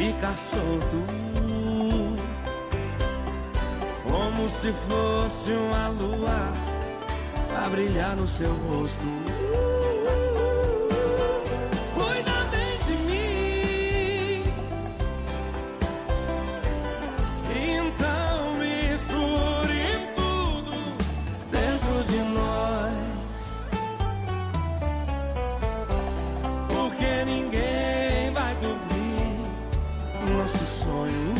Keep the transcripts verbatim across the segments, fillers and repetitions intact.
ficar solto, como se fosse uma lua a brilhar no seu rosto. Cuida bem de mim, então misture tudo dentro de nós, porque ninguém vai dormir nosso sonho.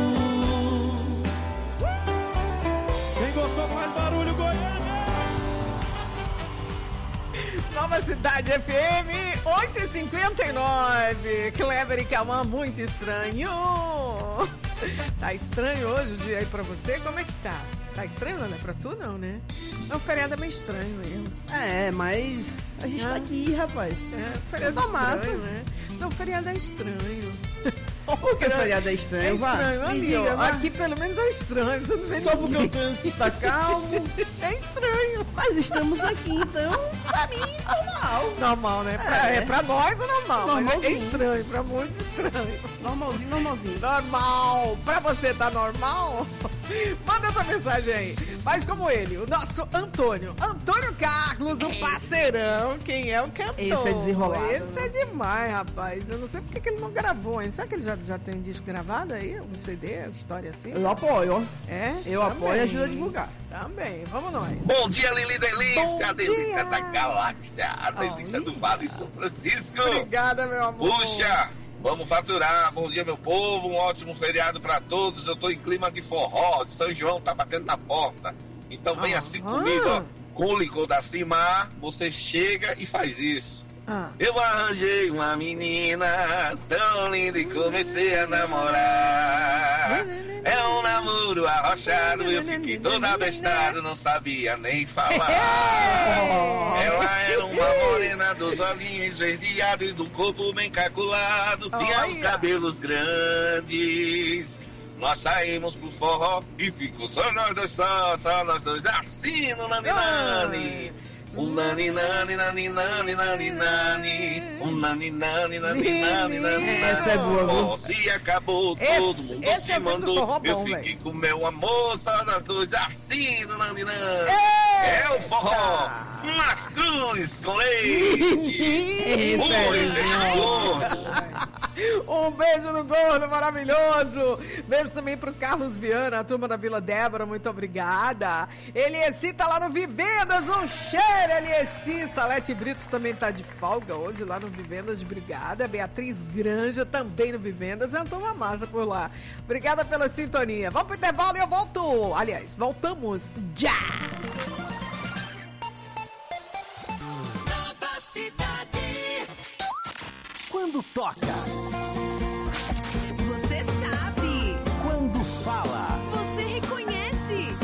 Quem gostou faz barulho, Goiânia! Nova Cidade F M, oito e cinquenta e nove. Kleber e Cauã, muito estranho. Tá estranho hoje o dia aí pra você? Como é que tá? Tá estranho, não é pra tu não, né? É um feriado é meio estranho mesmo. É, mas a gente ah. tá aqui, rapaz. É, feriado tá estranho, massa, né? Não, feriado é estranho. Por que feriado é estranho? É estranho, vá, ali, diga, ó, aqui pelo menos é estranho. Você não vê só ninguém. porque o trânsito tá calmo. É estranho. Mas estamos aqui, então, pra mim, normal. Normal, né? Pra, é. é pra nós é normal. Mas é estranho, pra muitos estranho. Normalzinho, normalzinho. Normal. Pra você tá normal? Manda essa mensagem aí. Mas como ele, o nosso Antônio. Antônio Carlos, o parceirão. Quem é o cantor? Esse é desenrolado. Esse é demais, rapaz. Eu não sei porque que ele não gravou ainda. Será que ele já, já tem disco gravado aí? Um C D, história assim? Eu apoio. É? Eu Também. apoio e ajudo a divulgar. Também, vamos nós. Bom dia, Lili Delícia, Bom a delícia dia. da galáxia, a delícia oh, do Vale São Francisco. Obrigada, meu amor. Puxa, vamos faturar. Bom dia, meu povo, um ótimo feriado pra todos. Eu tô em clima de forró, de São João tá batendo na porta. Então vem ah, assim ah. comigo, ó, com o licor da Cimar, você chega e faz isso. Ah. Eu arranjei uma menina tão linda e comecei a namorar. É um namoro arrochado, eu fiquei todo abestado, não sabia nem falar. Ela era uma morena dos olhinhos esverdeados e do corpo bem calculado, tinha os cabelos grandes. Nós saímos pro forró e ficou só nós dois, só, só nós dois, assim no nani nani. Um nani nani nani nani nani nani. Um nani nani nani nani nani. Essa é boa, viu? Se acabou, esse, todo mundo esse se é mandou. Bom, eu fiquei véio. com meu amor, só nós dois, assim no nani nani. Eita. É o forró nas cruzes com leite. Oi, beijo gordo. Um beijo no gordo, maravilhoso. Beijo também pro Carlos Viana, a turma da Vila Débora, muito obrigada. Elieci tá lá no Vivendas, um cheiro, Elieci. Salete Brito também tá de folga hoje lá no Vivendas, obrigada. Beatriz Granja também no Vivendas, é uma turma massa por lá. Obrigada pela sintonia. Vamos pro intervalo e eu volto. Aliás, voltamos já. Nova Cidade. Quando toca, você sabe. Quando fala, você reconhece.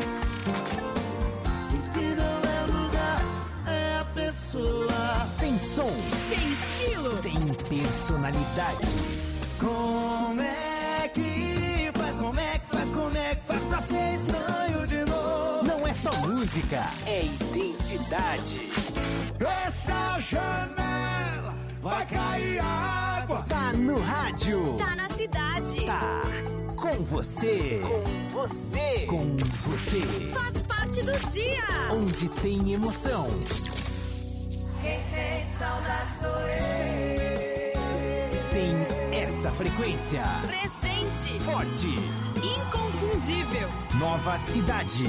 O que não é lugar é a pessoa. Tem som, tem estilo, tem personalidade. Como é que faz, como é que faz, como é que faz pra ser estranho de novo? Não é só música, é identidade. Essa janela vai cair água. Tá no rádio. Tá na cidade. Tá com você. Com você. Com você. Faz parte do dia. Onde tem emoção. Quem sente saudade sou eu. Tem essa frequência. Presente. Forte. Inconfundível. Nova Cidade.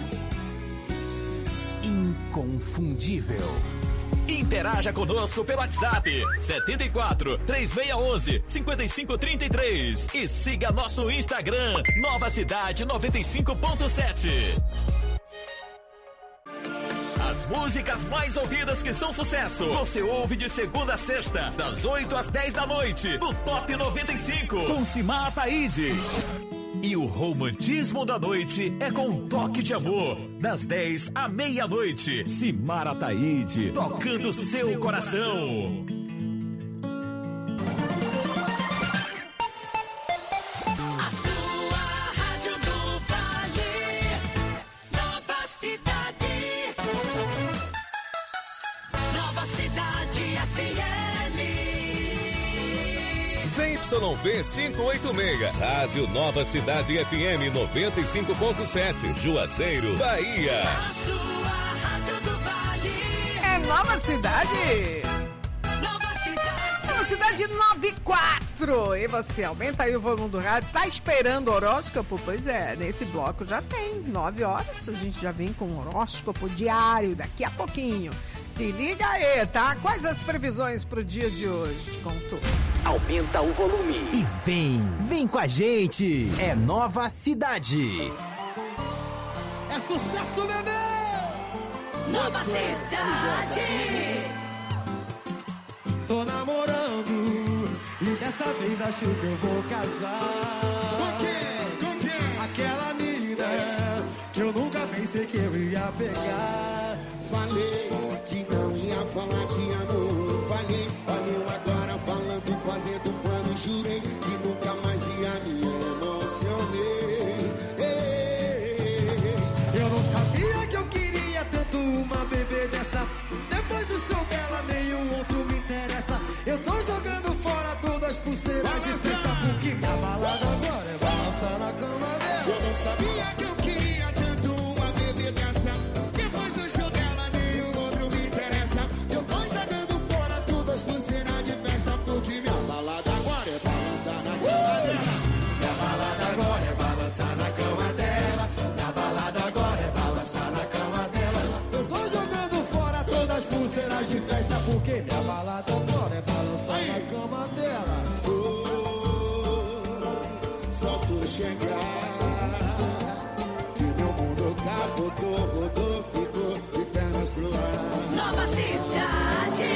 Inconfundível. Interaja conosco pelo WhatsApp setenta e quatro, três seis um um, cinco cinco três três e siga nosso Instagram Nova Cidade noventa e cinco ponto sete. As músicas mais ouvidas que são sucesso, você ouve de segunda a sexta, das oito às dez da noite, no Top noventa e cinco, com Cimar Ataíde. E o romantismo da noite é com um toque de amor, das dez à meia-noite. Cimar Ataíde, tocando seu, seu coração. coração. A sua rádio do Vale, Nova Cidade. Nova Cidade F M. Z Y V quinhentos e oitenta e seis, Rádio Nova Cidade F M noventa e cinco ponto sete, Juazeiro, Bahia. A sua Rádio do Vale. É Nova Cidade. Nova Cidade. Nova Cidade noventa e quatro. E você aumenta aí o volume do rádio. Tá esperando horóscopo? Pois é, nesse bloco já tem. nove horas, a gente já vem com horóscopo diário daqui a pouquinho. Se liga aí, tá? Quais as previsões pro dia de hoje? Te conto. Aumenta o volume e vem, vem com a gente. É Nova Cidade. É sucesso, bebê! Nova Cidade. Tô namorando e dessa vez acho que eu vou casar. Com quem? Com quem? Aquela menina que eu nunca pensei que eu ia pegar. Falei que não ia falar te amo. Falei, olha eu agora falando, fazendo plano. Jurei que nunca mais ia me emocionei. Eu não sabia que eu queria tanto uma bebê dessa. Depois do show dela nenhum outro me interessa. Eu tô jogando fora todas as pulseiras de festa, porque minha balada agora é balançar na cama dela. Eu não sabia que eu queria tanto uma bebê dessa. Depois do show dela nenhum outro me interessa. Eu tô jogando fora todas as pulseiras de festa, porque minha balada agora é balançar na cama dela. Minha balada agora é balançar na cama dela. Minha balada agora é balançar na cama dela. Eu tô jogando fora todas as pulseiras de festa, porque minha balada agora é balançar aí na cama dela. Foi, só tu chegar que meu mundo capotou, rodou, ficou de pernas pro ar. Nova Cidade.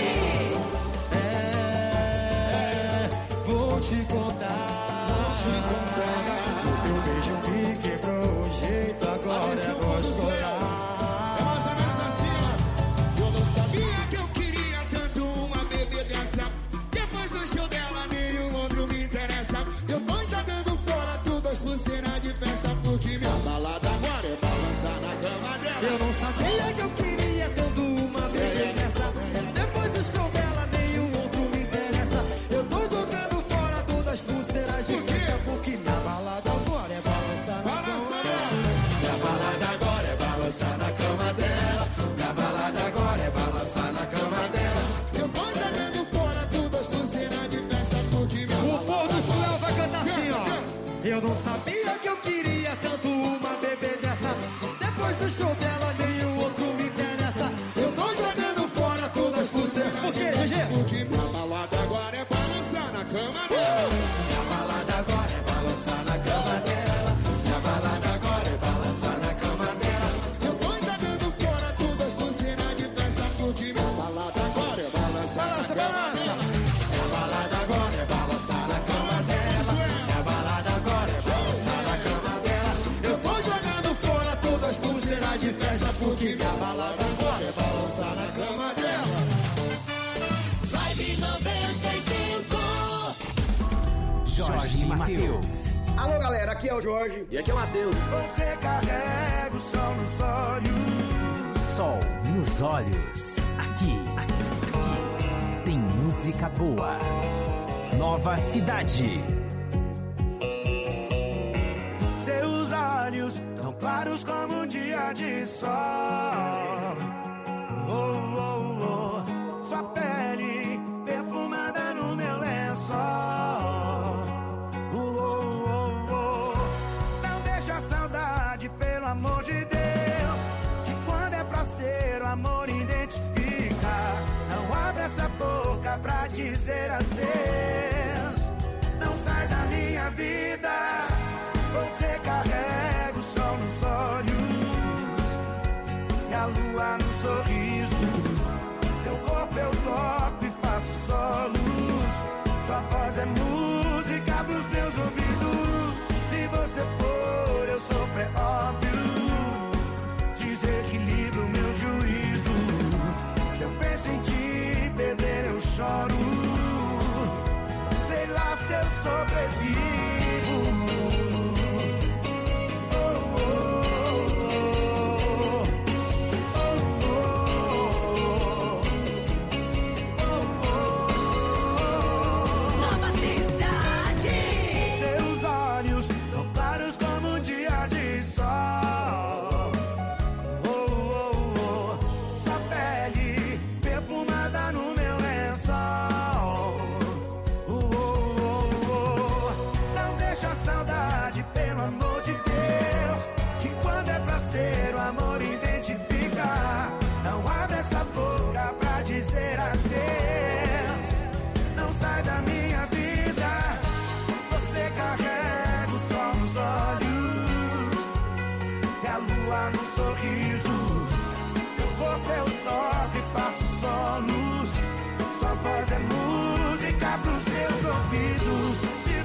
É, vou te contar, vou te contar. O teu beijo me quebrou o jeito, agora é voz colar. É mais ou menos assim, ó. Eu não sabia que eu queria tanto uma bebê dessa. Depois do show dela nenhum outro me interessa. Eu tô jogando fora todas as pulseiras de festa, porque minha balada agora é balançar na cama dela. Eu não sabia que eu queria tanto uma bebê dessa. Depois do show dela nenhum outro me interessa. Eu tô jogando fora todas as pulseiras de festa, porque minha balada agora é balançar na cama dela. Minha balada agora é balançar na cama dela. Minha balada agora é balançar na cama dela. Eu tô jogando fora todas as pulseiras de festa, porque minha O povo do balada céu vai cantar assim, ó. Eu não sabia que eu queria tanto uma bebê dessa. Depois do show dela nenhum outro me interessa. Eu tô jogando fora todas as pulseiras. Por quê, G G? porque minha balada agora é balançar na cama dela. Minha balada agora é balançar na cama dela. Minha balada agora é balançar na cama dela. Eu tô jogando fora todas as pulseiras de festa, porque minha balada agora é balançar na Balança, cama balança. dela. Minha balada agora é balançar na cama dela. Minha balada agora é balançar na cama dela. Eu tô jogando fora todas as pulseiras de festa, porque minha balada agora é balançar na cama dela. Vibe noventa e cinco. Jorge e Matheus. Alô galera, aqui é o Jorge. E aqui é o Matheus. Você carrega o sol nos olhos. Sol nos olhos. Aqui, aqui, aqui. Tem música boa. Nova Cidade. Seus olhos tão claros como um dia de sol. Oh, oh, oh. Sua pele perfumada no meu lençol. Oh, oh, oh, oh. Não deixa a saudade, pelo amor de Deus. Que quando é pra ser, o amor identifica. Não abre essa boca pra dizer adeus. Não sai da minha vida. Você carrega o sol nos olhos e a lua no sorriso. Seu corpo eu toco e faço solos. Sua voz é música pros meus ouvidos. Se você for, eu sofro, é óbvio. Desequilibro o meu juízo. Se eu penso em te perder, eu choro. Sei lá se eu sobrevivo. Nova Cidade.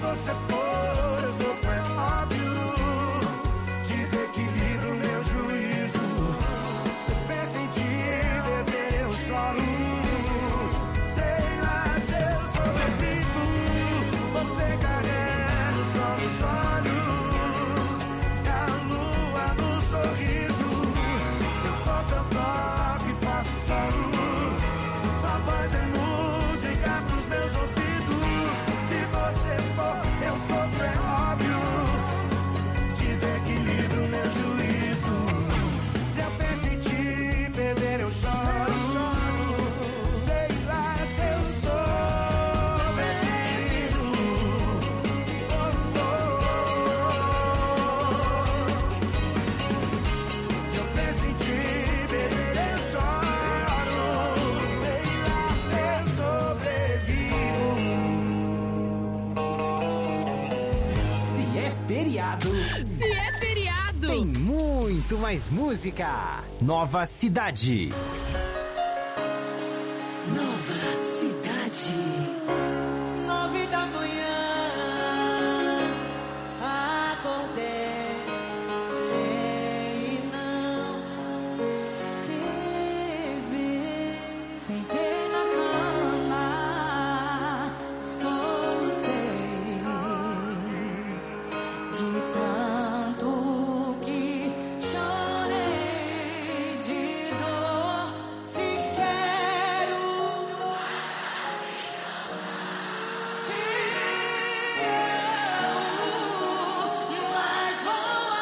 você for, eu sou é óbvio. Desequilíbrio meu juízo. Se eu penso em te beber, eu choro. Sei lá se eu sou bebito, você carrega o sol nos olhos, a lua no sorriso. Se eu toco, eu toco e faço solos. Sua voz é música pros meus ouvidos. Se você for, eu sofro, é óbvio. Desequilíbrio meu juízo. Se eu penso em te perder, eu choro. Sei lá se eu sou bebito. Oh, oh. Se eu penso em te perder, eu choro. Sei lá se eu sobrevivo. Se é feriado, Se é feriado. tem muito mais música. Nova Cidade. Nova Cidade. Nove da manhã, acordei e não te vi. Sentei na cama, solucei de tanto que chorei de dor. Te quero, te amo, mas vou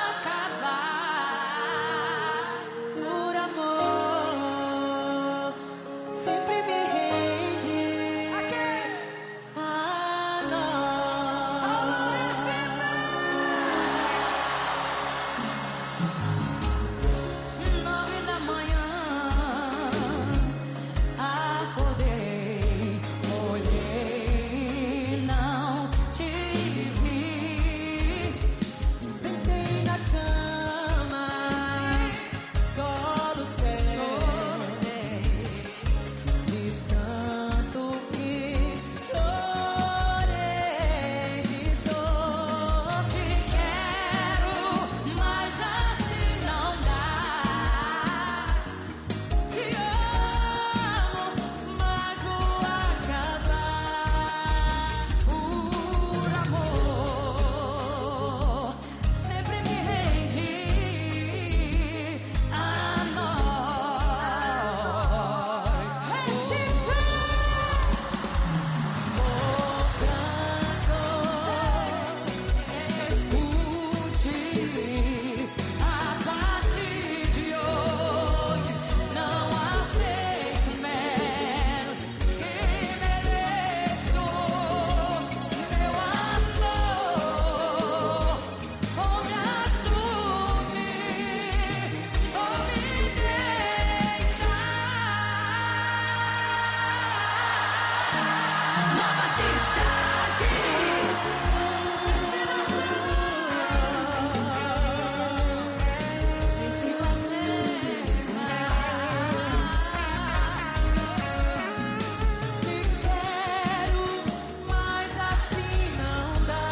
acabar por amor. Sempre me rende a nós. Nove da manhã, acordei, olhei, não te vi. Sentei na cama, solucei de tanto que chorei de dor. Te quero, mas assim não dá. Te amo, mas vou acabar por amor. Sempre me rende a nós. Esse escute, a partir de hoje não aceito menos que mereço. Meu amor, ou me assume, ou me deixa. Nova Cidade. Se você te quero, mas assim não dá.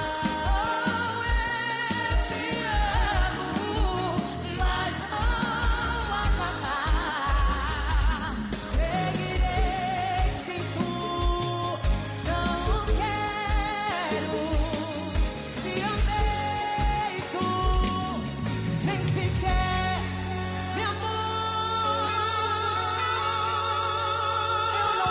Eu te amo, mas vou acabar. Seguirei sem tu, não quero. Te amei, tu nem sequer me amou. Eu não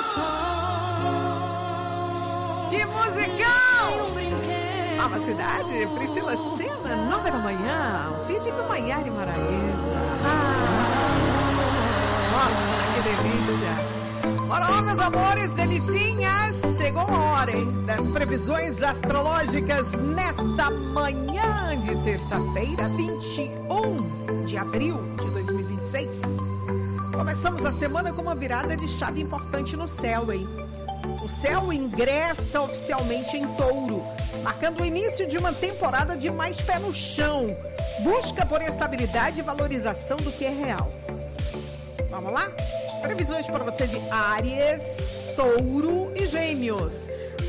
sou Que musicão! um brinquedo. Nova Cidade, Priscila Senna, nove da manhã. Um feat com Maiara e Maraísa. Ah, nossa, que delícia. Bora lá, meus amores, delicinhas. Chegou a hora, hein, das previsões astrológicas nesta manhã de terça-feira, vinte e um de abril de dois mil e vinte e seis. Começamos a semana com uma virada de chave importante no céu, hein? O céu ingressa oficialmente em Touro, marcando o início de uma temporada de mais pé no chão. Busca por estabilidade e valorização do que é real. Vamos lá? Previsões para você de Áries, Touro e Gêmeos.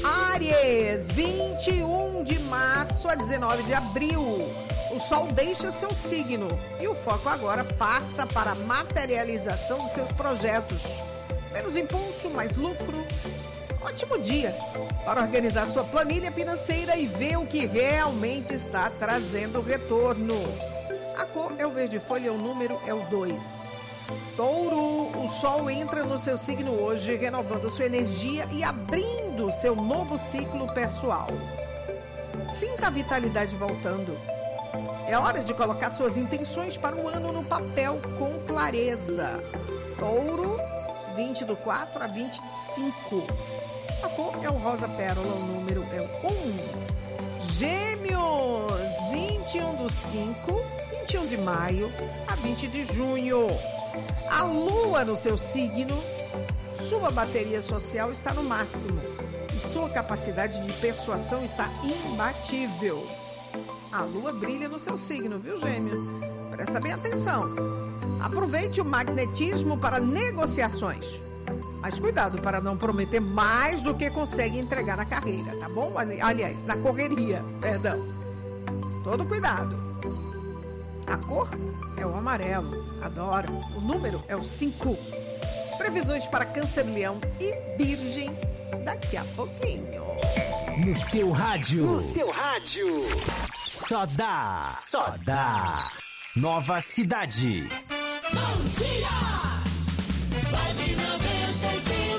Áries, vinte e um de março a dezenove de abril. O Sol deixa seu signo e o foco agora passa para a materialização dos seus projetos. Menos impulso, mais lucro. Ótimo dia para organizar sua planilha financeira e ver o que realmente está trazendo retorno. A cor é o verde folha, o número é o dois. Touro, o Sol entra no seu signo hoje, renovando sua energia e abrindo seu novo ciclo pessoal. Sinta a vitalidade voltando. É hora de colocar suas intenções para o ano no papel com clareza. Touro, vinte do quatro a vinte do cinco. A cor é o rosa pérola, o número é o um. Gêmeos, vinte e um do cinco, vinte e um de maio a vinte de junho. A lua no seu signo, sua bateria social está no máximo e sua capacidade de persuasão está imbatível. A lua brilha no seu signo, viu, Gêmeo? Presta bem atenção. Aproveite o magnetismo para negociações. Mas cuidado para não prometer mais do que consegue entregar na carreira, tá bom? Aliás, na correria, perdão. Todo cuidado. A cor é o amarelo, adoro. O número é o cinco. Previsões para Câncer, Leão e Virgem daqui a pouquinho. No seu rádio. No seu rádio. Só dá. Só dá. Nova Cidade. Bom dia! Vibe noventa e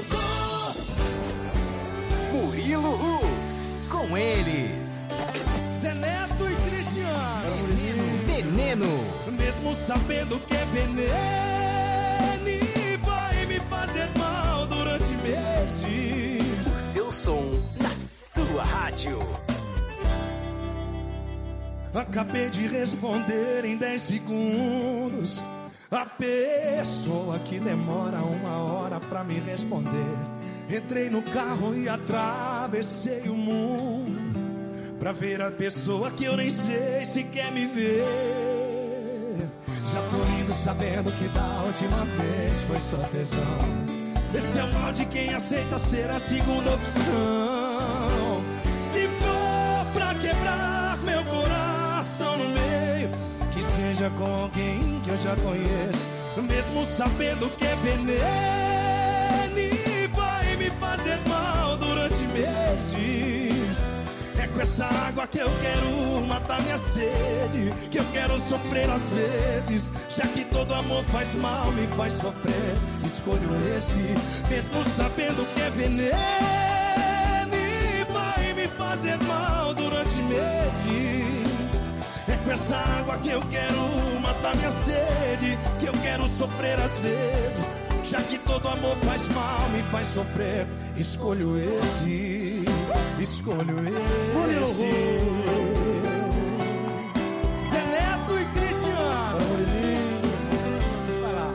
cinco. Murilo Ruf. Com eles. Zé Neto e Cristiano. Veneno. Veneno. Mesmo sabendo que é veneno e vai me fazer mal durante meses. O seu som na sua rádio. Acabei de responder em dez segundos. A pessoa que demora uma hora pra me responder. Entrei no carro e atravessei o mundo pra ver a pessoa que eu nem sei se quer me ver. Já tô indo sabendo que da última vez foi só tesão. Esse é o mal de quem aceita ser a segunda opção. Se for pra quebrar meu coração no meio, que seja com alguém que eu já conheço. Mesmo sabendo que é veneno e vai me fazer mal durante meses. É com essa água que eu quero matar minha sede, que eu quero sofrer às vezes. Já que todo amor faz mal, me faz sofrer. Escolho esse, mesmo sabendo que é veneno e vai me fazer mal durante meses. É com essa água que eu quero matar minha sede, que eu quero sofrer às vezes. Já que todo amor faz mal, me faz sofrer. Escolho esse, escolho esse. Zé Neto e Cristiano. Vai lá.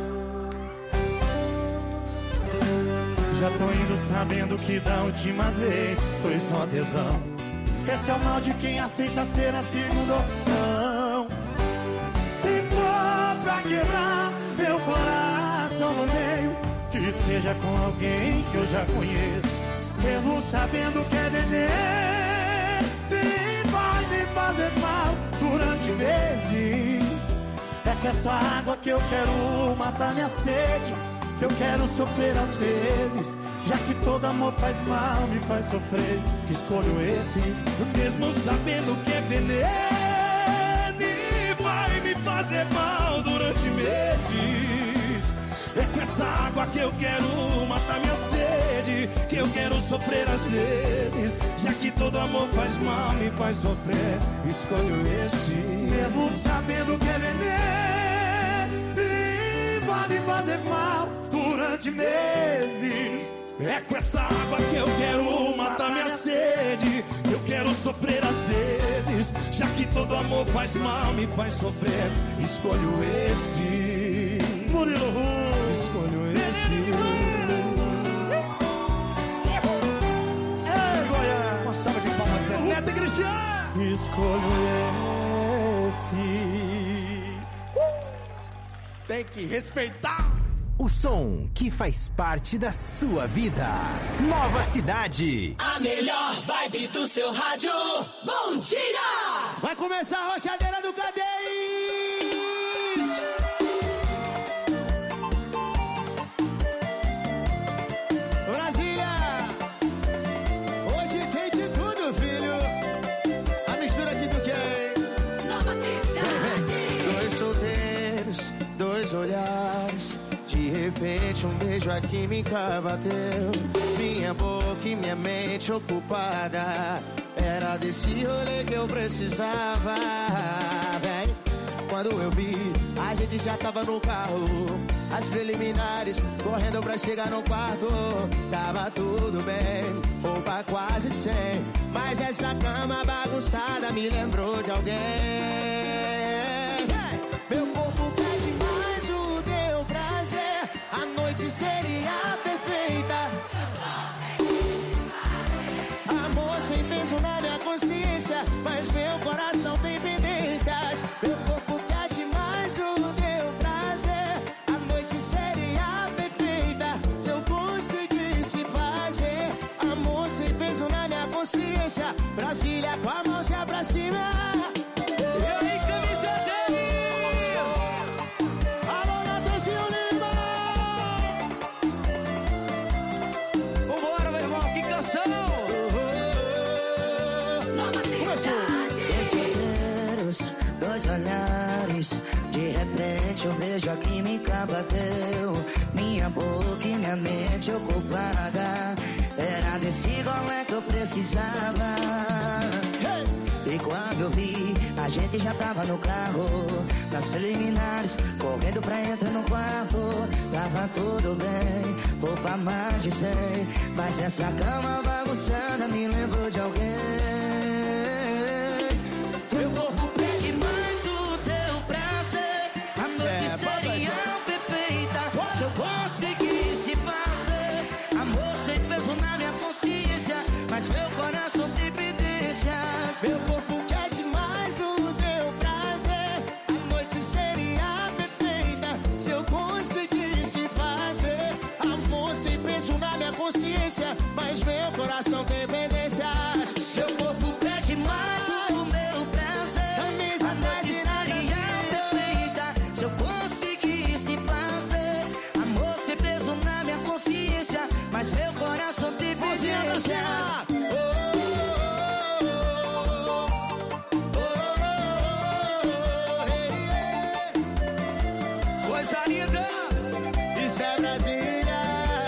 Já tô indo sabendo que da última vez foi só tesão. Esse é o mal de quem aceita ser a segunda opção. Se for pra quebrar meu coração no meio, que seja com alguém que eu já conheço. Mesmo sabendo que é veneno e vai me fazer mal durante meses. É com essa água que eu quero matar minha sede, que eu quero sofrer às vezes. Já que todo amor faz mal, me faz sofrer. Escolho esse, mesmo sabendo que é veneno e vai me fazer mal durante meses. É com essa água que eu quero matar minha sede, que eu quero sofrer às vezes. Já que todo amor faz mal, me faz sofrer. Escolho esse, mesmo sabendo que é veneno e vai me fazer mal durante meses. É com essa água que eu quero matar minha sede, que eu quero sofrer às vezes. Já que todo amor faz mal, me faz sofrer. Escolho esse, Murilo Ruf. Escolho esse. Ei, Goiás! Uma salva de palmas, Zé Neto e Cristiano. Escolho esse. Uh! Tem que respeitar. O som que faz parte da sua vida. Nova Cidade. A melhor vibe do seu rádio. Bom dia! Vai começar a rochadeira do Cadês! Brasília! Hoje tem de tudo, filho. A mistura que tu quer. Nova Cidade. Dois solteiros, dois olhares. De repente um beijo, a química bateu. Minha boca e minha mente ocupada. Era desse rolê que eu precisava, véi. Quando eu vi, a gente já tava no carro. As preliminares, correndo pra chegar no quarto. Tava tudo bem, roupa quase sem. Mas essa cama bagunçada me lembrou de alguém. Meu corpo pede mais o teu prazer. A noite seria perfeita. Amor sem peso na minha consciência, mas meu coração tem pendências. Meu corpo quer demais o teu prazer. A noite seria perfeita se eu conseguisse fazer. Amor sem peso na minha consciência. Brasília com a mãozinha pra cima. E aí, camiseteiros? Alô, Natanzinho Lima! Vambora, meu irmão, que canção! Dois olhares, de repente um beijo, a química bateu. Minha boca e minha mente ocupada. Era desse golé que eu precisava. E quando eu vi, a gente já tava no carro. Nas preliminares, correndo pra entrar no quarto. Tava tudo bem, roupa mais de cem. Mas essa cama bagunçada me lembrou de alguém. Meu corpo pede mais o teu prazer. A noite seria perfeita se eu conseguisse fazer. Amor sem peso na minha consciência, mas meu coração tem pendências. Meu corpo quer demais o teu prazer. A noite seria perfeita se eu conseguisse fazer. Amor sem peso na minha consciência, mas meu coração tem pendências. Meu corpo pede mais o meu prazer. A noite seria perfeita se eu conseguisse fazer. Amor sem peso na minha consciência, mas meu coração tem pendências. Coisa linda, isso é Brasília.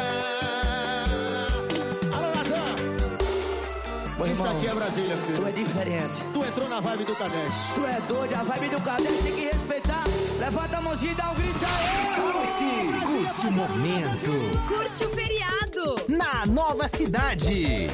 Alô, Natan. Isso aqui é Brasília, filho. Tu é diferente. Tu entrou na vibe do Cadês. Tu é doido, a vibe do Cadês tem que respeitar. Levanta a mãozinha e dá um grito aí. Curte, curte o momento. Curte o feriado. Na Nova Cidade.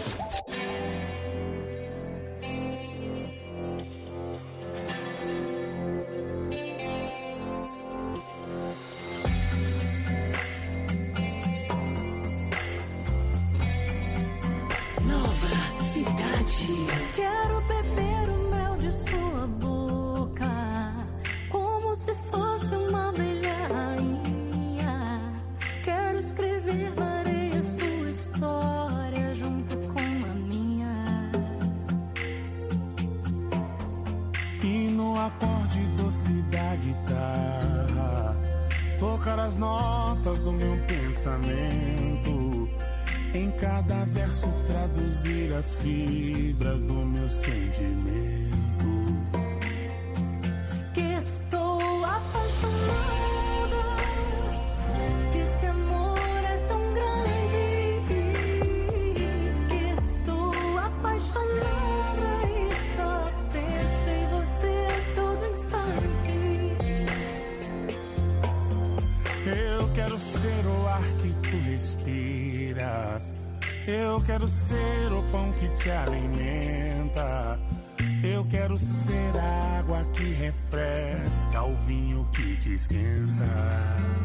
Nova Cidade. Quero beber o mel de sua boca, como se fosse uma abelha rainha. Quero escrever na areia sua história junto com a minha. E no acorde doce da guitarra, tocar as notas do meu pensamento. Em cada verso traduzir as fibras do meu sentimento. Que estou apaixonada, que esse amor é tão grande. Que estou apaixonada e só penso em você a todo instante. Eu quero ser o ar que tu respiras. Eu quero ser o pão que te alimenta. Eu quero ser a água que refresca, o vinho que te esquenta.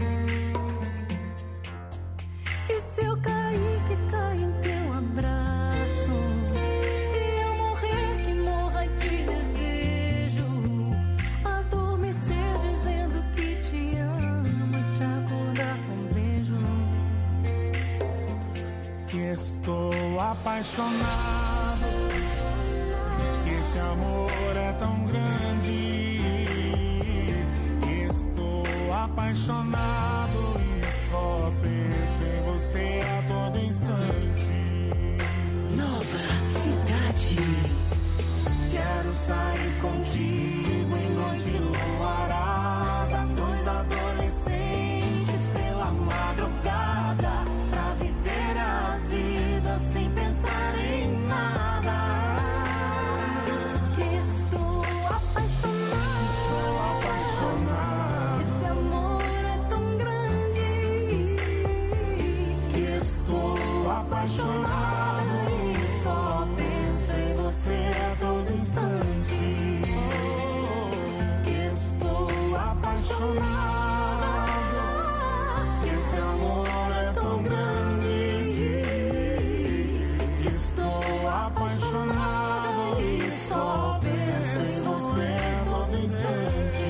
E se eu cair, que caia em teu abraço. Se eu morrer, que morra de desejo. Adormecer dizendo que te amo e te acordar também. apaixonado, que esse amor é tão grande. Estou apaixonado e só penso em você a todo instante. Nova cidade. Quero sair contigo em noite luarada, dois adolescentes pela madrugada, pra viver a vida sem pensar em nada. Que estou apaixonada, estou apaixonada. Esse amor é tão grande. Que estou apaixonado e só penso em você a todo instante. Que estou apaixonado. Esse amor é tão grande. Que estou apaixonado e só penso em você a todo instante.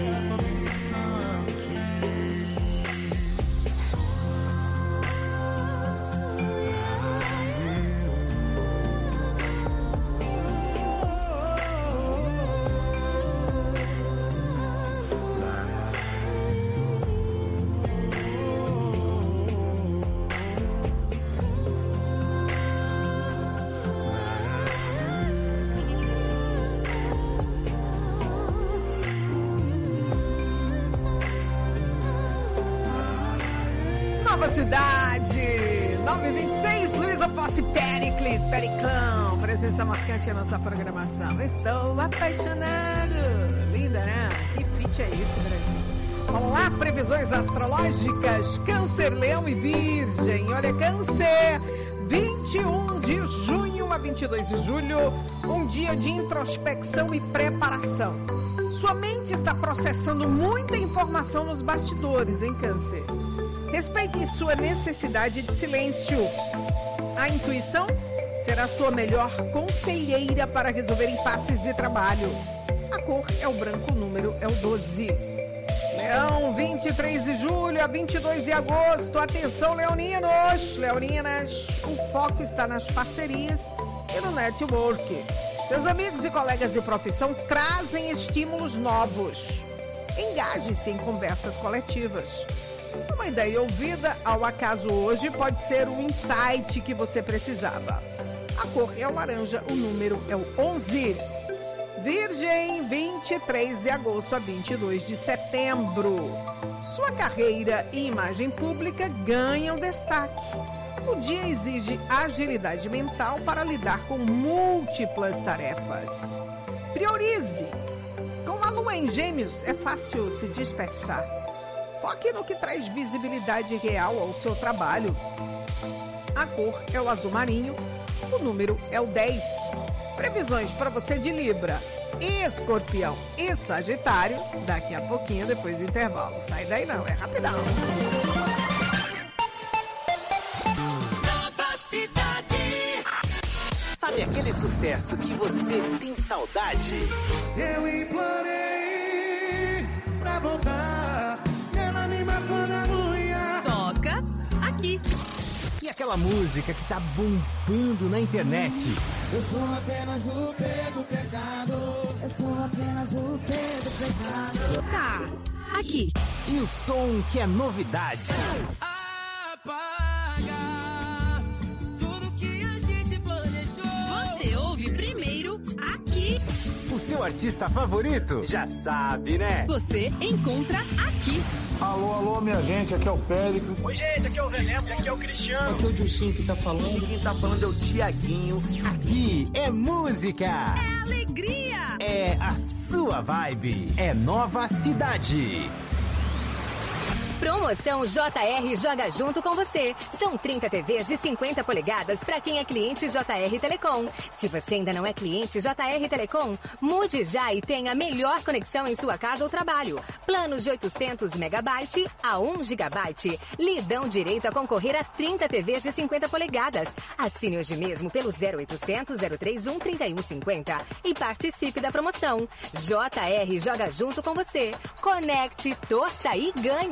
Nova cidade, nove e vinte e seis, Luísa Posse Pericles, Periclão, presença marcante na nossa programação. Estou apaixonado. Linda, né? Que fit é esse, Brasil? Vamos lá, previsões astrológicas, Câncer, Leão e Virgem. Olha, Câncer, vinte e um de junho a vinte e dois de julho, um dia de introspecção e preparação. Sua mente está processando muita informação nos bastidores, hein, Câncer? Respeite sua necessidade de silêncio. A intuição será sua melhor conselheira para resolver impasses de trabalho. A cor é o branco, o número é o doze. Leão, vinte e três de julho a vinte e dois de agosto. Atenção, leoninos, leoninas. O foco está nas parcerias e no network. Seus amigos e colegas de profissão trazem estímulos novos. Engaje-se em conversas coletivas. Uma ideia ouvida ao acaso hoje pode ser o insight que você precisava. A cor é o laranja, o número é o onze. Virgem, vinte e três de agosto a vinte e dois de setembro. Sua carreira e imagem pública ganham destaque. O dia exige agilidade mental para lidar com múltiplas tarefas. Priorize. Com a lua em Gêmeos, é fácil se dispersar. Foque no que traz visibilidade real ao seu trabalho. A cor é o azul marinho, o número é o dez. Previsões para você de Libra, Escorpião e Sagitário, daqui a pouquinho, depois do intervalo. Sai daí não, é rapidão. Nova cidade. Sabe aquele sucesso que você tem saudade? Eu implorei pra voltar, ela me matou na unha. Toca aqui. E aquela música que tá bombando na internet? Eu sou apenas o P do pecado. Eu sou apenas o P do pecado. Tá aqui. E o som que é novidade? Apaga tudo que a gente planejou. Você ouve primeiro aqui. O seu artista favorito? Já sabe, né? Você encontra aqui. Alô, alô, minha gente, aqui é o Péricles. Oi, gente, aqui é o Zé Neto, aqui é o Cristiano. Aqui é o Dilcinho que tá falando. E quem tá falando é o Tiaguinho. Aqui é música. É alegria. É a sua vibe. É Nova Cidade. Promoção J R joga junto com você. São trinta T Vs de cinquenta polegadas para quem é cliente J R Telecom. Se você ainda não é cliente J R Telecom, mude já e tenha a melhor conexão em sua casa ou trabalho. Planos de oitocentos megabytes a um gigabyte lhe dão direito a concorrer a trinta T Vs de cinquenta polegadas. Assine hoje mesmo pelo zero oitocentos, zero trinta e um, trinta e um cinquenta e participe da promoção. J R joga junto com você. Conecte, torça e ganhe.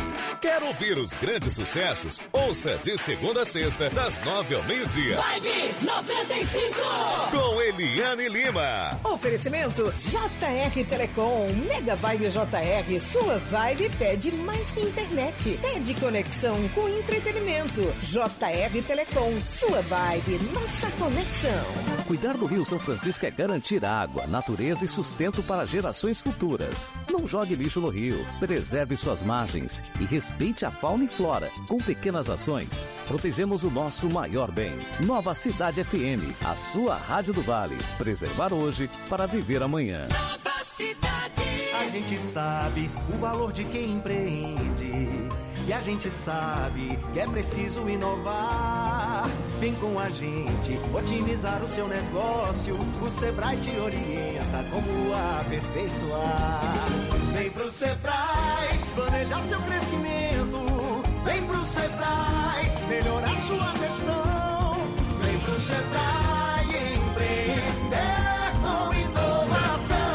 Quer ouvir os grandes sucessos? Ouça de segunda a sexta, das nove ao meio-dia. Vibe noventa e cinco. Com Eliane Lima. Oferecimento J R Telecom. Mega Vibe J R. Sua vibe pede mais que internet. Pede conexão com entretenimento. J R Telecom. Sua vibe, nossa conexão. Cuidar do Rio São Francisco é garantir água, natureza e sustento para gerações futuras. Não jogue lixo no rio. Preserve suas margens e respeite a fauna e flora. Com pequenas ações, protegemos o nosso maior bem. Nova Cidade F M, a sua rádio do Vale. Preservar hoje para viver amanhã. Nova Cidade. A gente sabe o valor de quem empreende. E a gente sabe que é preciso inovar. Vem com a gente otimizar o seu negócio. O Sebrae te orienta como aperfeiçoar. Vem pro Sebrae planejar seu crescimento. Vem pro Sebrae melhorar sua gestão. Vem pro Sebrae empreender com inovação.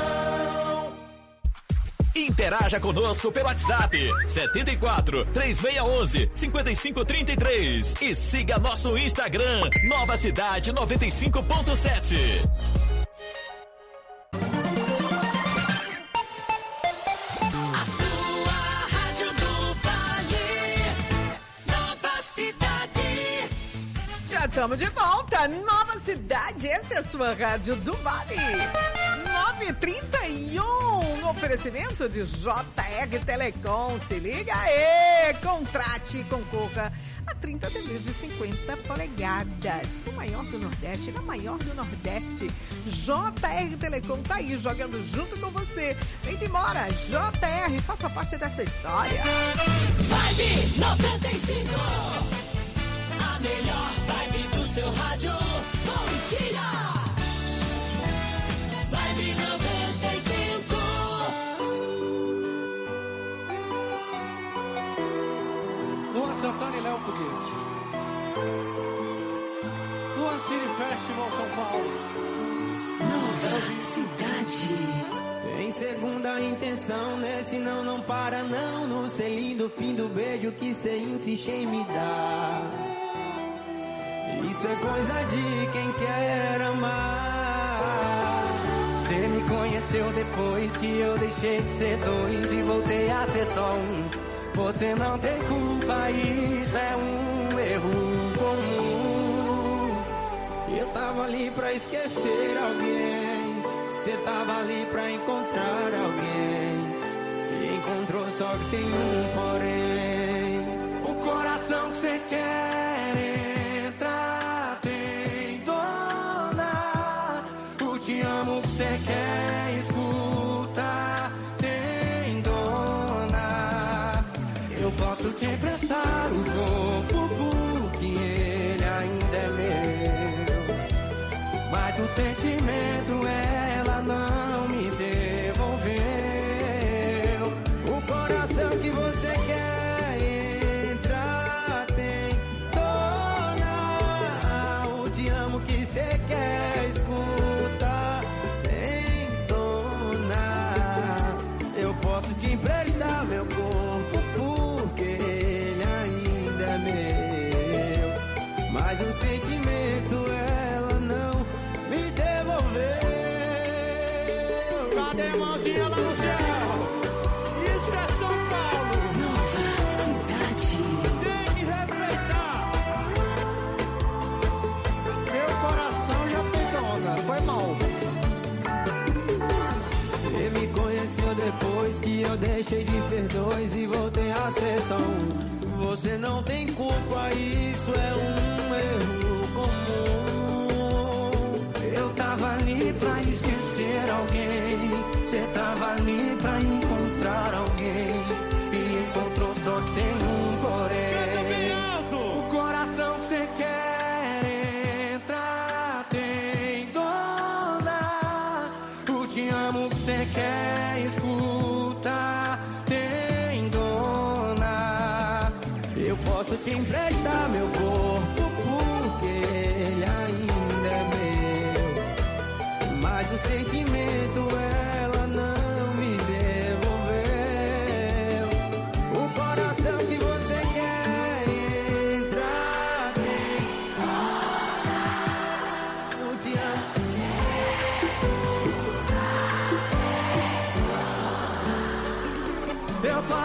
Interaja conosco pelo WhatsApp setenta e quatro, três seis um um, cinco cinco três três e siga nosso Instagram Nova Cidade noventa e cinco ponto sete. A sua rádio do Vale. Nova Cidade. Já estamos de volta. Nova Cidade, essa é a sua rádio do Vale. nove e trinta e um, no oferecimento de J R Telecom. Se liga aí, contrate e concorra a trinta T Vs de cinquenta polegadas. No maior do Nordeste, na maior do Nordeste. J R Telecom tá aí, jogando junto com você. Vem embora, J R, faça parte dessa história. Vibe noventa e cinco. A melhor vibe do seu rádio. Bom dia. Vibe noventa e cinco. Luan Santana e Léo Foguete. Luan City Festival São Paulo. Nova Cidade. Tem segunda intenção, né? Senão não para não. No selinho do fim do beijo que cê insiste em me dar. Isso é coisa de quem quer amar. Cê me conheceu depois que eu deixei de ser dois e voltei a ser só um. Você não tem culpa, isso é um erro comum. Eu tava ali pra esquecer alguém. Cê tava ali pra encontrar alguém. E encontrou só que tem um porém. O coração que cê quer entrar tem dona. O te amo que cê quer escutar tem dona. Eu posso te emprestar o corpo porque ele ainda é meu. Mas o sentimento ela não me devolveu. O coração que você quer entrar tem dona. O te amo que você quer escutar tem dona. Eu posso te emprestar meu corpo porque ele ainda é meu. Mas o sentimento ela não me devolveu. Cadê a mãozinha lá no céu? Isso é São Paulo. Nova Cidade. Tem que respeitar. Meu coração já tem dona. Foi mal. Você me conheceu depois que eu deixei de ser dois e voltei a ser só um. Você não tem culpa, isso é um erro comum. Eu tava ali pra esquecer alguém. Cê tava ali pra encontrar alguém. E encontrou só que tem um porém. O coração que cê quer entrar tem dona. O te amo que cê quer escutar tem dona. Eu posso te emprestar meu corpo porque ele ainda é meu. Mas o sentimento ela não me devolveu. O coração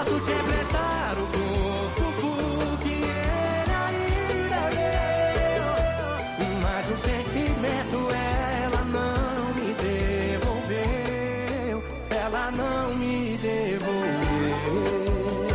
posso te emprestar o corpo que era eu, mas o sentimento ela não me devolveu, ela não me devolveu.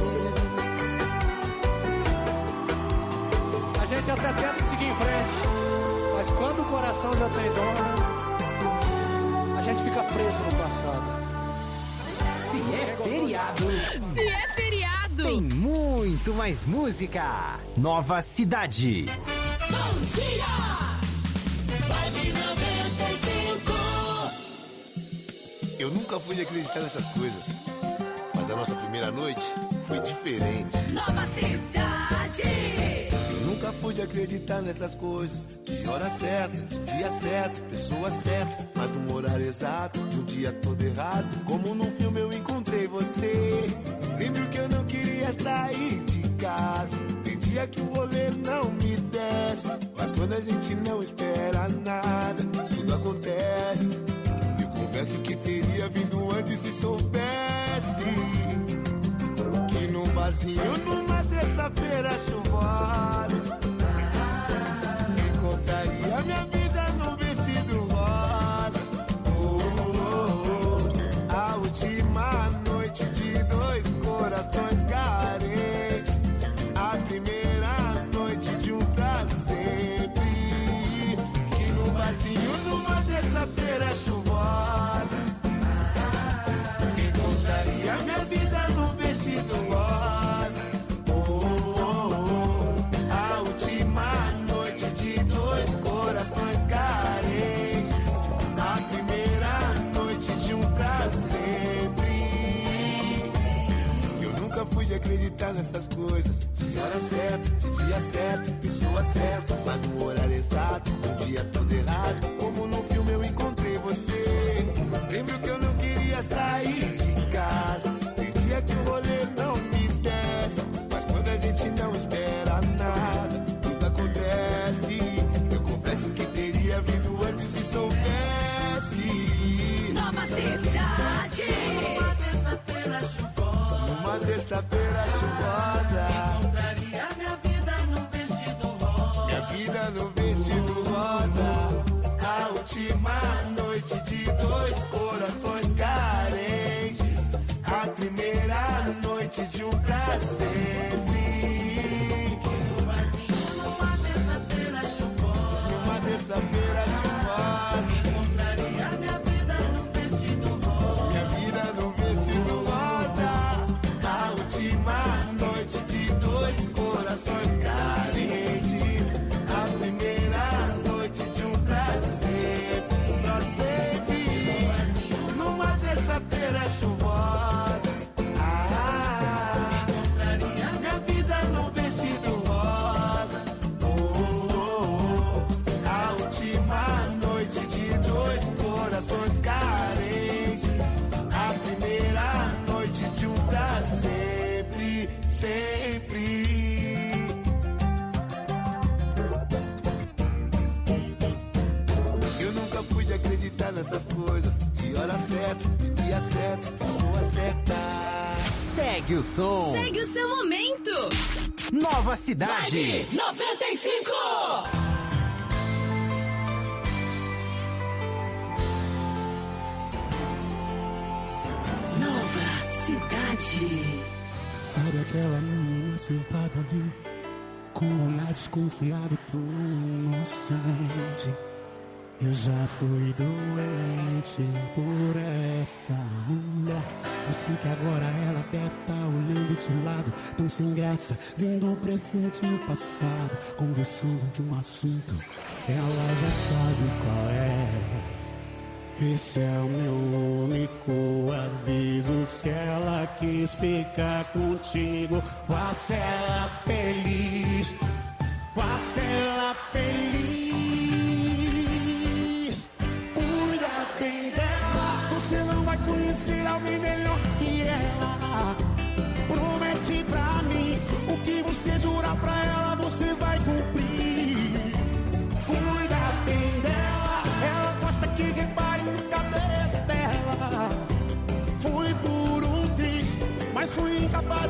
A gente até tenta seguir em frente, mas quando o coração já tem dor, a gente fica preso no passado. Se é feriado, Se é feriado, tem muito mais música. Nova Cidade. Bom dia! Vibe noventa e cinco. Eu nunca fui acreditar nessas coisas, mas a nossa primeira noite foi diferente. Nova Cidade. Eu nunca pude acreditar nessas coisas. De hora certa, de dia certo, pessoa certa, mas no horário exato, no dia todo errado. Como num filme eu encontrei você. Lembro que eu não queria sair de casa. Tem dia que o rolê não me desce, mas quando a gente não espera nada, tudo acontece. Eu confesso que teria vindo antes se soubesse que num barzinho, numa terça-feira chuvosa, encontraria minha vida num vestido rosa. Oh, oh, oh. A última noite de dois corações carentes, a primeira noite de um pra sempre. Que num barzinho, numa terça-feira chuvosa, encontraria minha vida num vestido rosa. Oh, oh, oh. A última noite de dois corações carentes, a primeira noite de um pra sempre. Eu nunca fui de acreditar nessas coisas. De hora certa, de dia certo, pessoa certa, mas no horário exato, no dia todo errado. Como no filme eu encontrei você. Lembro que eu não queria sair de casa. Tem dia que o rolê não me desce, mas quando a gente não espera nada, tudo acontece. Eu confesso que teria vindo antes se soubesse. Nova Cidade. Numa terça-feira chuvosa, numa terça-feira chuvosa, encontraria minha vida no vestido rosa. Minha vida no vestido rosa. A última noite de dois corações carentes, a primeira noite de um pra sempre. Que no barzinho, numa terça-feira chuvosa, numa terça-feira chuvosa, encontraria minha vida no vestido rosa. Minha vida no vestido rosa. A última noite de dois corações carentes, a primeira noite de um pra sempre. Pra sempre. Numa terça-feira chuvosa, ah, encontraria minha vida num vestido rosa. Oh, oh, oh. A última noite de dois corações carentes, a primeira noite de um pra sempre, sempre. Eu nunca pude acreditar nessas coisas. De hora certa, de dia certo, pessoa certa. Segue o som. segue o seu momento. Nova Cidade. Vibe noventa e cinco. Nova Cidade. Sabe aquela menina sentada ali, com um olhar desconfiado, tão inocente? Eu já fui doente por essa mulher. Eu sei que agora ela deve estar olhando de lado, tão sem graça, vendo o presente e o passado, conversando de um assunto, ela já sabe qual é. Esse é o meu único aviso. Se ela quis ficar contigo, faça ela feliz, faça ela feliz. Cuida bem dela, você não vai conhecer alguém melhor que ela. Promete pra mim, o que você jurar pra ela, você vai cumprir. Cuida bem dela, ela gosta que repare no cabelo dela. Fui por um triz, mas fui incapaz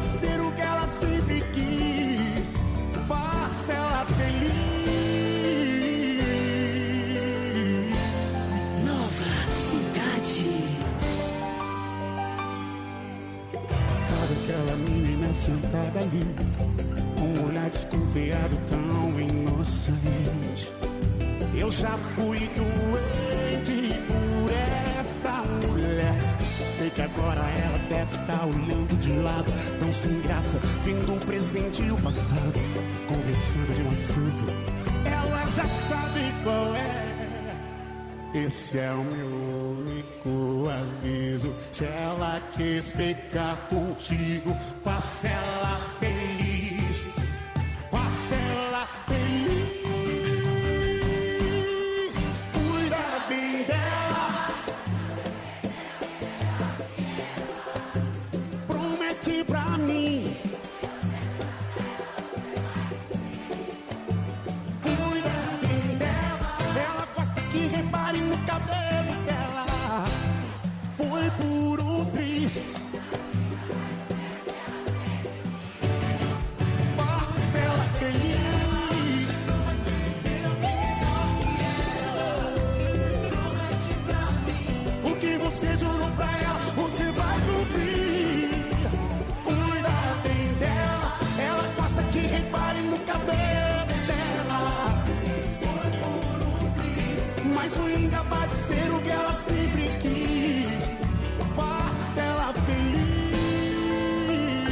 aquela menina sentada ali, com um olhar desconfiado tão inocente. Eu já fui doente por essa mulher. Sei que agora ela deve estar olhando de lado, tão sem graça, vendo o presente e o passado, conversando de um assunto. Ela já sabe qual é. Esse é o meu único aviso. Se ela quis ficar contigo, faça ela feliz. Faça ela feliz. Cuida bem dela. Promete pra mim. Cuida bem dela. Ela gosta que reparem no cabelo dela. Foi por um triz. Faça ela feliz. O que você jurou pra ela, você vai cumprir. Cuida bem dela. Ela gosta que reparem no cabelo dela. Mas o incapaz de ser o que ela sempre quis. Faça ela feliz.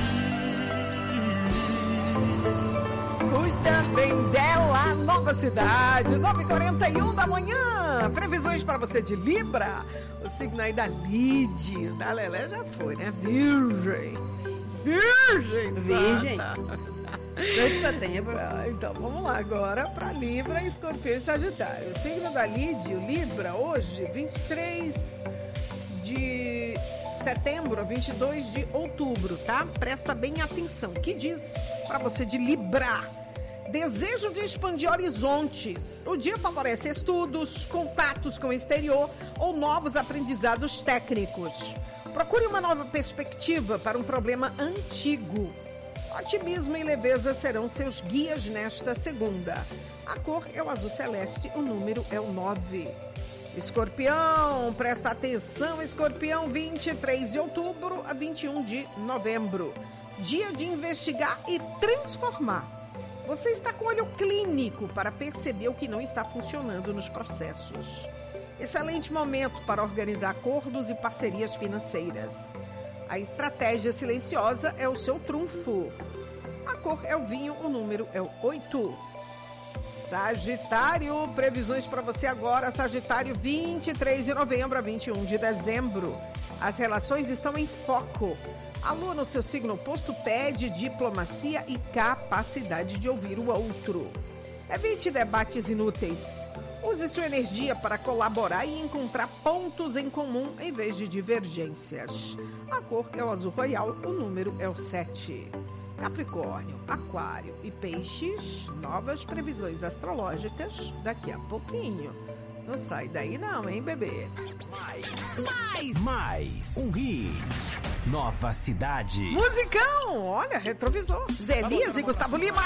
Cuida bem dela, Nova Cidade, nove e quarenta e um da manhã. Previsões para você de Libra. O signo aí da Lide, da Lelé já foi, né? Virgem. Virgem, Virgem. santa. dois de setembro. Ah, então vamos lá agora para Libra, Escorpião e Sagitário. O signo da Lide, o Libra, hoje, vinte e três de setembro a vinte e dois de outubro, tá? Presta bem atenção. O que diz para você de Libra? Desejo de expandir horizontes. O dia favorece estudos, contatos com o exterior ou novos aprendizados técnicos. Procure uma nova perspectiva para um problema antigo. Otimismo e leveza serão seus guias nesta segunda. A cor é o azul celeste, o número é o nove. Escorpião, presta atenção, Escorpião, vinte e três de outubro a vinte e um de novembro. Dia de investigar e transformar. Você está com olho clínico para perceber o que não está funcionando nos processos. Excelente momento para organizar acordos e parcerias financeiras. A estratégia silenciosa é o seu trunfo. A cor é o vinho, o número é o oito. Sagitário, previsões para você agora, Sagitário, vinte e três de novembro a vinte e um de dezembro. As relações estão em foco. A lua no seu signo oposto pede diplomacia e capacidade de ouvir o outro. Evite debates inúteis. Use sua energia para colaborar e encontrar pontos em comum em vez de divergências. A cor é o azul royal, o número é o sete. Capricórnio, Aquário e Peixes, novas previsões astrológicas daqui a pouquinho. Não sai daí não, hein, bebê? Mais, mais um hit. Nova Cidade. Musicão, olha, retrovisor. Zé Elias e Gustavo Lima.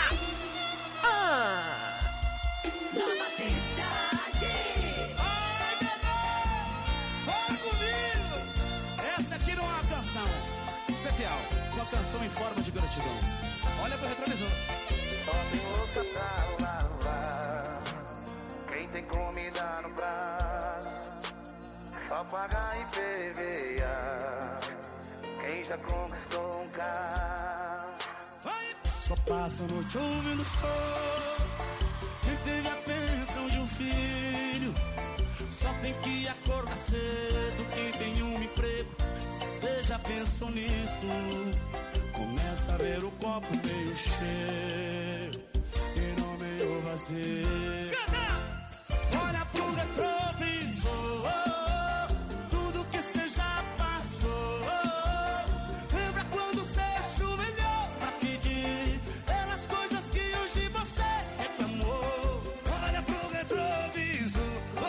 Ah! Nova Cidade. Ai, bebê, fala comigo. Essa aqui não é uma canção especial, uma canção em forma de gratidão. Olha pro retrovisor. Só tem louça pra lavar, quem tem comida no prato, só pagar e perrear, quem já conquistou um carro. Só passa a noite ouvindo som, quem teve a pensão de um filho, só tem que acordar cedo, quem tem um emprego, cê já pensou nisso? Começa a ver o copo meio cheio e não meio vazio. Canta! Olha pro retrovisor, tudo que cê já passou. Lembra quando cê ajoelhou pra pedir pelas coisas que hoje você reclamou. Olha pro retrovisor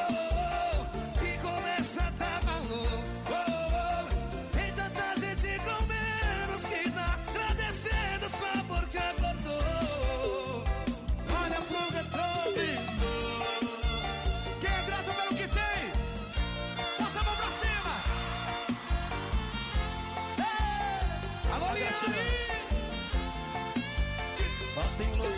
e começa a dar valor. Tem tanta gente com menos que tá agradecendo só porque acordou. Olha pro retrovisor, quem é grato pelo que tem, bota a mão pra cima. Ei! Alô, Liane!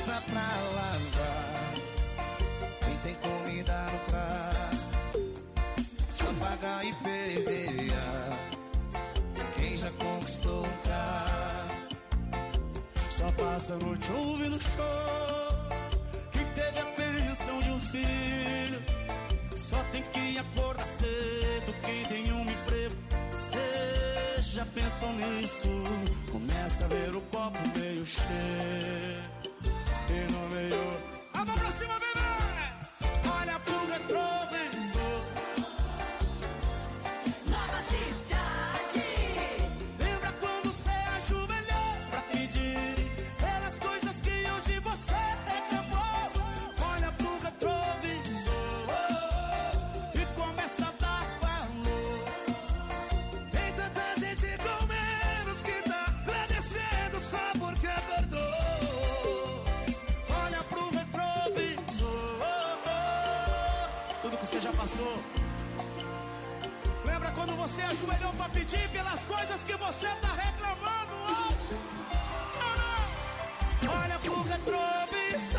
louça pra lavar, quem tem comida no prato, só pagar e perder. Quem já conquistou um carro, só passa a noite ouvindo show. Quem teve a pensão de um filho, só tem que acordar cedo. Quem tem um emprego, cê já pensou nisso? Começa a ver o copo meio cheio e no meio. A mão pra cima, bebê! Olha pro retrovisor. Nova cidade. Lembra quando cê ajoelhou pra pedir pelas coisas que hoje você reclamou? Olha pro retrovisor e começa a dar valor. Tem tanta gente com menos que tá agradecendo só porque acordou. Olha pro retrovisor, tudo que você já passou. Lembra quando você ajoelhou pra pedir pelas coisas que você tá reclamando hoje? Oh, não. Olha pro retrovisor.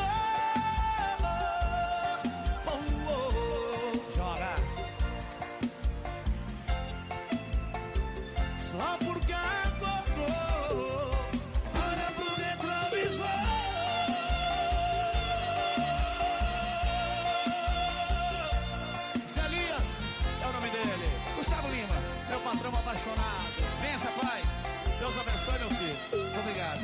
Oh, oh, oh. Joga. Só porque acordou. Olha pro retrovisor. Zé Elias é o nome dele. Gustavo Lima, meu patrão apaixonado. Bença, pai. Deus abençoe, meu filho. Obrigado.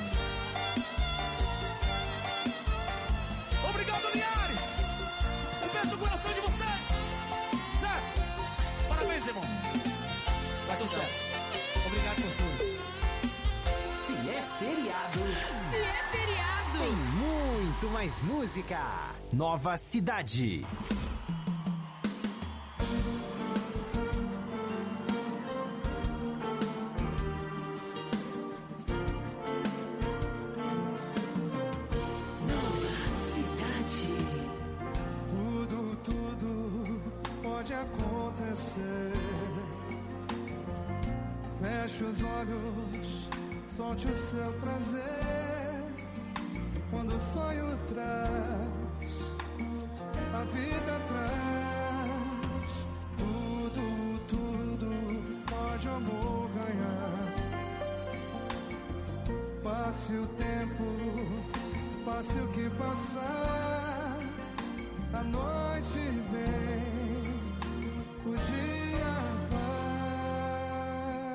Obrigado, Linhares. Um beijo no coração de vocês. Zé, parabéns, irmão. Vai sucesso. Obrigado por tudo. Se é feriado, Se é feriado. tem muito mais música. Nova Cidade. Nova cidade. Tudo, tudo pode acontecer. Feche os olhos, solte o seu prazer. Quando o sonho traz, a vida traz. Tudo, tudo pode o amor ganhar. Passe o tempo, passe o que passar. A noite vem, o dia vai.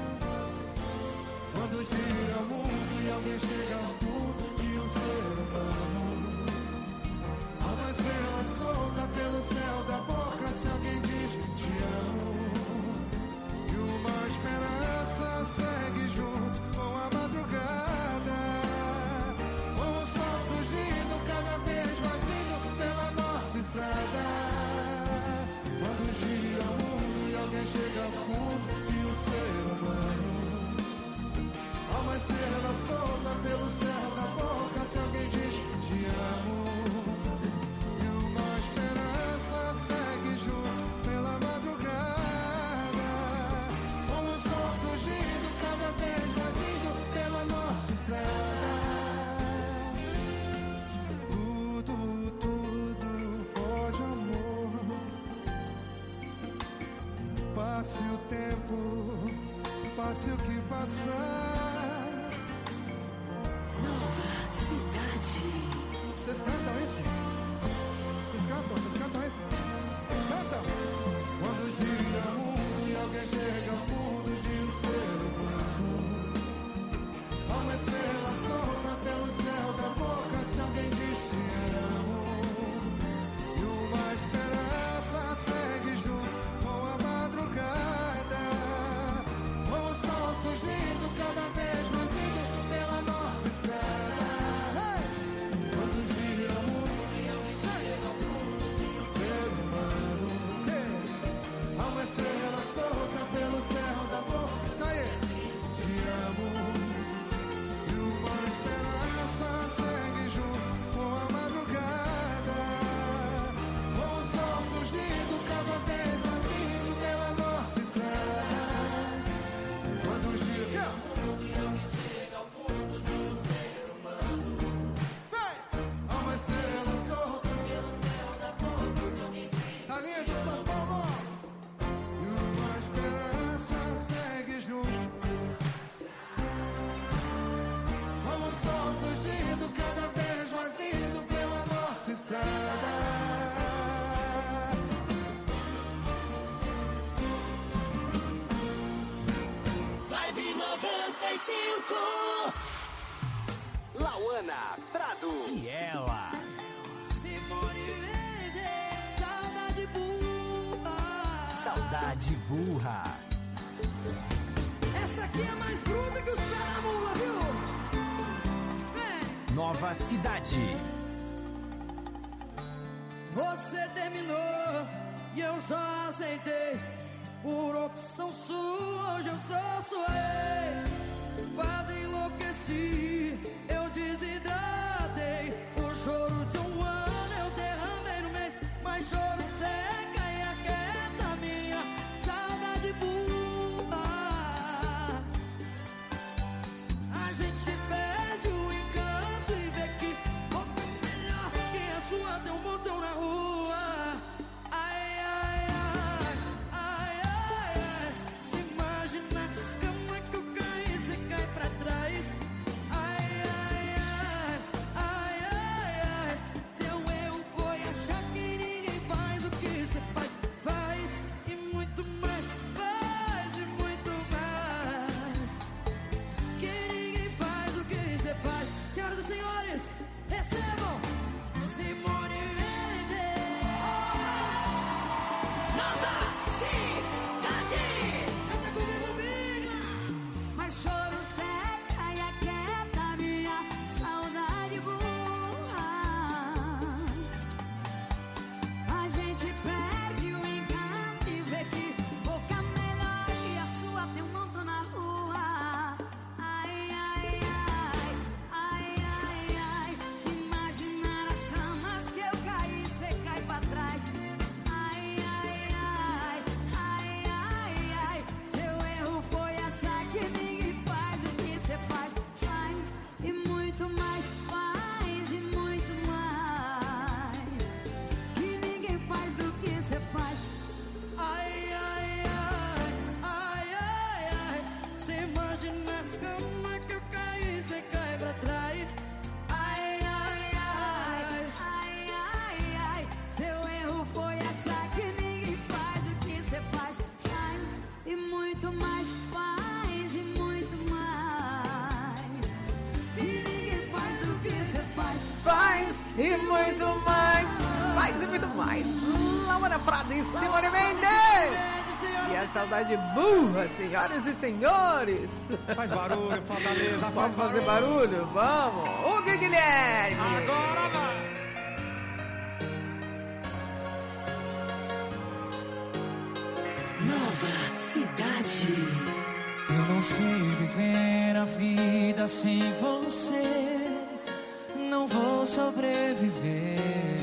Quando gira o mundo e alguém chega ao fundo de um ser humano, há uma estrela solta pelo céu da boca se alguém diz te amo. E uma esperança segue junto com a madrugada, com o sol surgindo cada vez mais lindo pela nossa estrada. Quando gira o mundo e alguém chega ao fundo de um ser humano, há uma estrela solta pelo céu da boca se alguém diz te amo. E uma esperança segue junto pela madrugada, com o sol surgindo cada vez mais lindo pela nossa estrada. Tudo, tudo pode amor. Passe o tempo, passe o que passar. Nova cidade. Vocês cantam isso? Vocês cantam? Vocês cantam isso? Cantam! Quando gira o mundo e alguém chega ao fundo de um ser humano, há uma estrela solta pelo céu da boca se alguém diz te amo. E uma esperança segue junto com a madrugada, com o sol surgindo cada vez cinco. Lauana Prado. E ela. Simone Mendes, saudade burra. Saudade burra. Essa aqui é mais bruta que os pés da mula, viu? Vem. Nova Cidade. Você terminou e eu só aceitei. Por opção sua, hoje eu sou sua ex. Quase enlouqueci, eu desidratei. O choro de um ano eu derramei no mês. Mas choro seca e aquieta minha saudade burra. A gente perde o encanto e vê que pouco melhor que a sua tem um botão na rua. Ai, ai, ai, ai, ai, ai. Se imagina as camas que eu caí, você cai pra trás. Ai, ai, ai, ai, ai, ai. Seu erro foi achar que ninguém faz o que você faz. Faz e muito mais, faz e muito mais. Que ninguém faz o que você faz. Senhoras e senhores, recebam Simone Mendes. Nova Cidade. Canta comigo, Bigla. Mas choro seca e aquieta minha saudade burra. A gente perde o encanto e vê que boca melhor que a sua tem um monte na rua. Ai, ai, ai, ai, ai, ai. Se imaginar as camas que eu caí, cê cai pra trás. Ai, ai, ai, ai, ai, ai. Seu erro foi achar que ninguém faz o que cê faz. Faz e muito mais, faz e muito mais. Que ninguém faz o que cê faz. Ai, ai, ai, ai, ai, ai. Você imagina as camas que eu caí, você cai pra trás. Ai, ai, ai, Ai, ai, ai. Seu erro foi achar que ninguém faz o que cê faz. Faz e muito mais, faz e muito mais. Que ninguém faz o que cê faz. Faz e muito mais. Faz e muito mais. Lauana Prado e Simone Mendes. E a saudade burra, senhoras e senhores. Faz barulho, Fortaleza, faz Vamos fazer barulho? Vamos. O Guilherme. Agora vai. Nova Cidade. Eu não sei viver a vida sem você. Não vou sobreviver.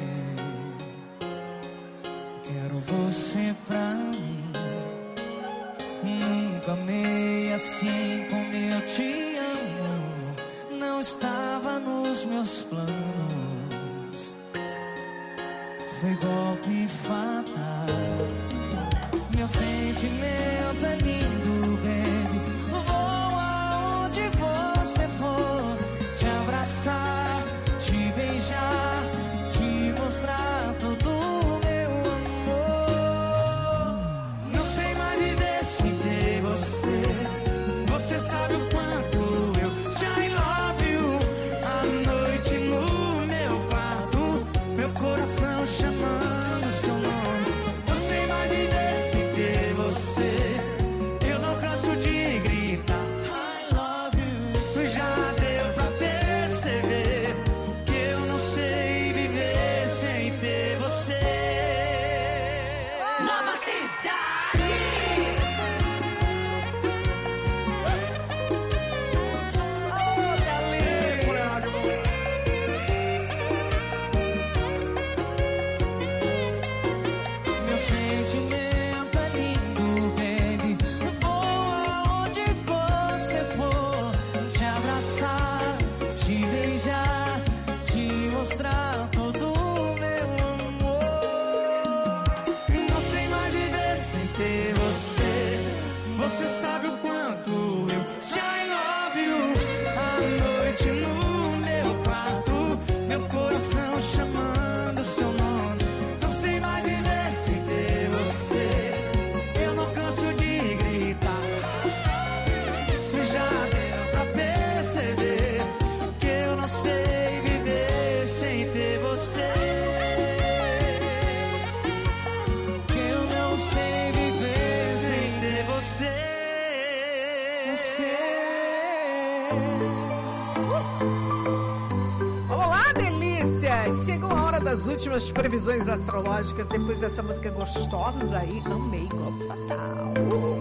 Quero você pra mim. Nunca amei assim como eu te amo. Não estava nos meus planos. Foi golpe fatal. Meu sentimento é lindo, baby. Vou aonde você for. Te abraçar, te beijar, te mostrar todo o meu amor. Não sei mais viver sem ter você. Você sabe o quanto eu te I love you. À noite no meu quarto, meu coração chamando seu nome. Não sei mais viver sem ter você. Olá, delícias! Chegou a hora das últimas previsões astrológicas. Depois dessa música gostosa aí, amei, golpe fatal.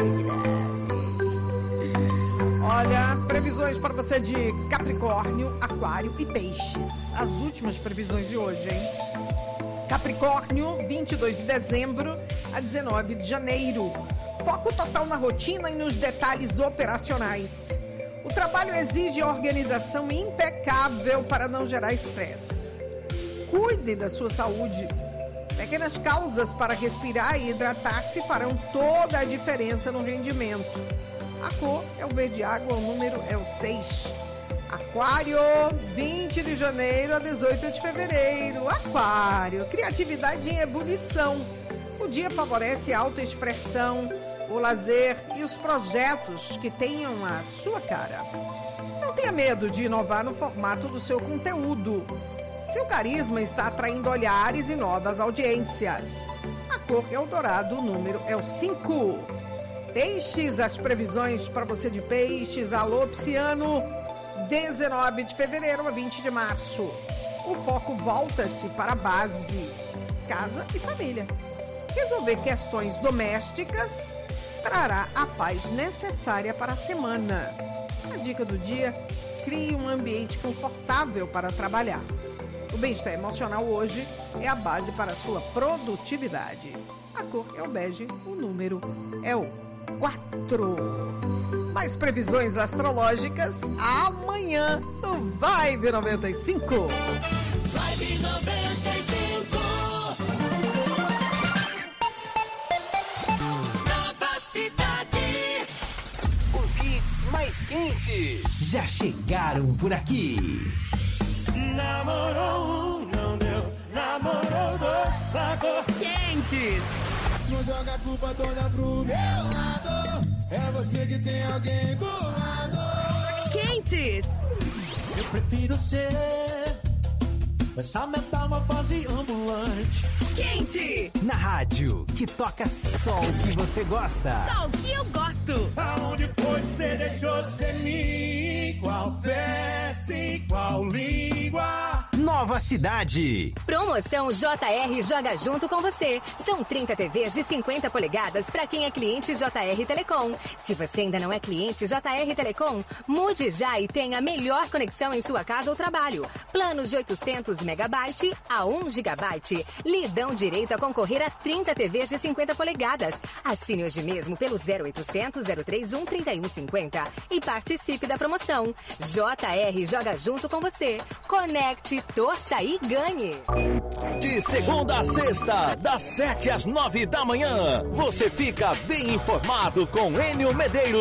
Olha, previsões para você de Capricórnio, Aquário e Peixes. As últimas previsões de hoje, hein? Capricórnio, vinte e dois de dezembro a dezenove de janeiro. Foco total na rotina e nos detalhes operacionais. O trabalho exige organização impecável para não gerar estresse. Cuide da sua saúde. Pequenas causas para respirar e hidratar-se farão toda a diferença no rendimento. A cor é o verde água, o número é o seis. Aquário, vinte de janeiro a dezoito de fevereiro. Aquário, criatividade em ebulição. O dia favorece a autoexpressão, o lazer e os projetos que tenham a sua cara. Não tenha medo de inovar no formato do seu conteúdo. Seu carisma está atraindo olhares e novas audiências. A cor é o dourado, o número é o cinco. Peixes, as previsões para você de peixes. Alô, Pisciano, dezenove de fevereiro a vinte de março. O foco volta-se para a base, casa e família. Resolver questões domésticas trará a paz necessária para a semana. A dica do dia: crie um ambiente confortável para trabalhar. O bem-estar emocional hoje é a base para a sua produtividade. A cor é o bege, o número é o quatro. Mais previsões astrológicas amanhã no Vibe noventa e cinco. Vibe noventa e cinco. Nova cidade. Os hits mais quentes já chegaram por aqui. Namorou um, não deu. Namorou dois, largou. Quentes. Não joga a culpa toda pro meu lado. É você que tem alguém do lado. Quentes. Eu prefiro ser essa metamorfose ambulante. Quente. Na rádio, que toca só o que você gosta. Só o que eu gosto. Aonde foi que você deixou de ser mim? Qual peça e qual língua? Nova cidade. Promoção J R joga junto com você. São trinta T Vs de cinquenta polegadas para quem é cliente J R Telecom. Se você ainda não é cliente J R Telecom, mude já e tenha a melhor conexão em sua casa ou trabalho. Planos de oitocentos megabytes a um gigabyte lhe dão direito a concorrer a trinta T Vs de cinquenta polegadas. Assine hoje mesmo pelo zero oitocentos, zero trinta e um, trinta e um cinquenta e participe da promoção. J R joga junto com você. Conecte, torça e ganhe. De segunda a sexta, das sete às nove da manhã, você fica bem informado com Enio Medeiros.